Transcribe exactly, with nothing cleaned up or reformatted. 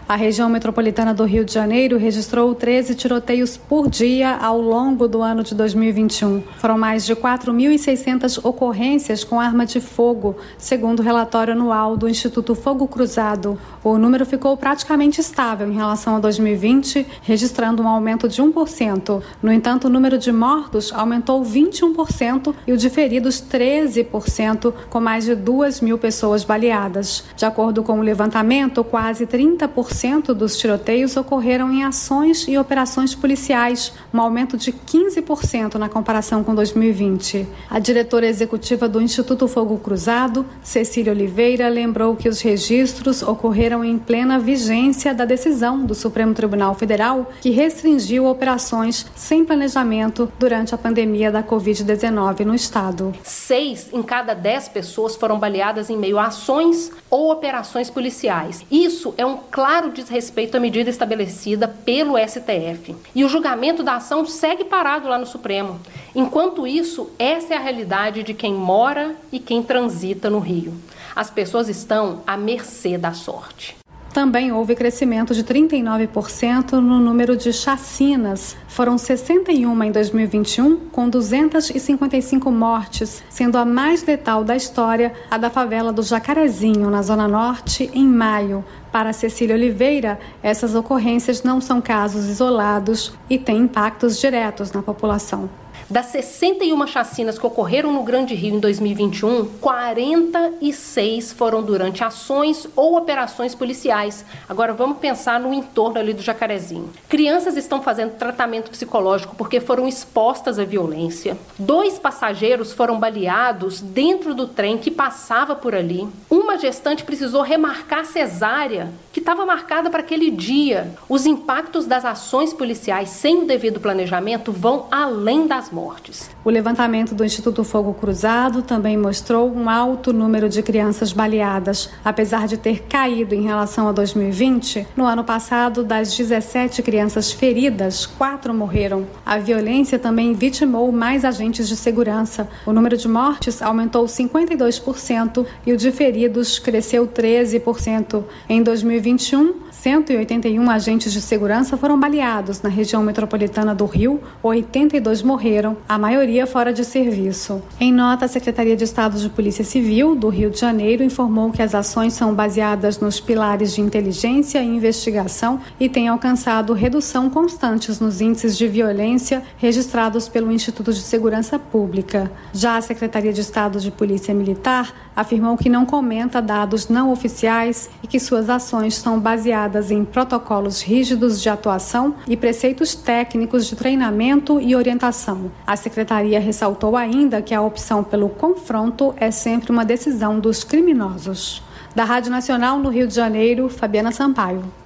A região metropolitana do Rio de Janeiro registrou treze tiroteios por dia ao longo do ano de dois mil e vinte e um. Foram mais de quatro mil e seiscentas ocorrências com arma de fogo, segundo o relatório anual do Instituto Fogo Cruzado. O número ficou praticamente estável em relação a dois mil e vinte, registrando um aumento de um por cento. No entanto, o número de mortos aumentou vinte e um por cento e o de feridos treze por cento, com mais de duas mil pessoas baleadas. De acordo com o levantamento, quase trinta por cento dos tiroteios ocorreram em ações e operações policiais, um aumento de quinze por cento na comparação com dois mil e vinte. A diretora executiva do Instituto Fogo Cruzado, Cecília Oliveira, lembrou que os registros ocorreram em plena vigência da decisão do Supremo Tribunal Federal, que restringiu operações sem planejamento durante a pandemia da covid dezenove no estado. Seis em cada dez pessoas foram baleadas em meio a ações ou operações policiais. Isso é um claro desrespeito à medida estabelecida pelo S T F. E o julgamento da ação segue parado lá no Supremo. Enquanto isso, essa é a realidade de quem mora e quem transita no Rio. As pessoas estão à mercê da sorte. Também houve crescimento de trinta e nove por cento no número de chacinas. Foram sessenta e uma em dois mil e vinte e um, com duzentas e cinquenta e cinco mortes, sendo a mais letal da história a da favela do Jacarezinho, na Zona Norte, em maio. Para Cecília Oliveira, essas ocorrências não são casos isolados e têm impactos diretos na população. Das sessenta e uma chacinas que ocorreram no Grande Rio em dois mil e vinte e um, quarenta e seis foram durante ações ou operações policiais. Agora vamos pensar no entorno ali do Jacarezinho. Crianças estão fazendo tratamento psicológico porque foram expostas à violência. Dois passageiros foram baleados dentro do trem que passava por ali. Uma gestante precisou remarcar a cesárea que estava marcada para aquele dia. Os impactos das ações policiais sem o devido planejamento vão além das mortes. O levantamento do Instituto Fogo Cruzado também mostrou um alto número de crianças baleadas. Apesar de ter caído em relação a dois mil e vinte, no ano passado, das dezessete crianças feridas, quatro morreram. A violência também vitimou mais agentes de segurança. O número de mortes aumentou cinquenta e dois por cento e o de feridos cresceu treze por cento. Em dois mil e vinte e um, cento e oitenta e um agentes de segurança foram baleados na região metropolitana do Rio, oitenta e dois morreram, a maioria fora de serviço. Em nota, a Secretaria de Estado de Polícia Civil do Rio de Janeiro informou que as ações são baseadas nos pilares de inteligência e investigação e têm alcançado redução constantes nos índices de violência registrados pelo Instituto de Segurança Pública. Já a Secretaria de Estado de Polícia Militar afirmou que não comenta dados não oficiais e que suas ações são baseadas em protocolos rígidos de atuação e preceitos técnicos de treinamento e orientação. A Secretaria ressaltou ainda que a opção pelo confronto é sempre uma decisão dos criminosos. Da Rádio Nacional no Rio de Janeiro, Fabiana Sampaio.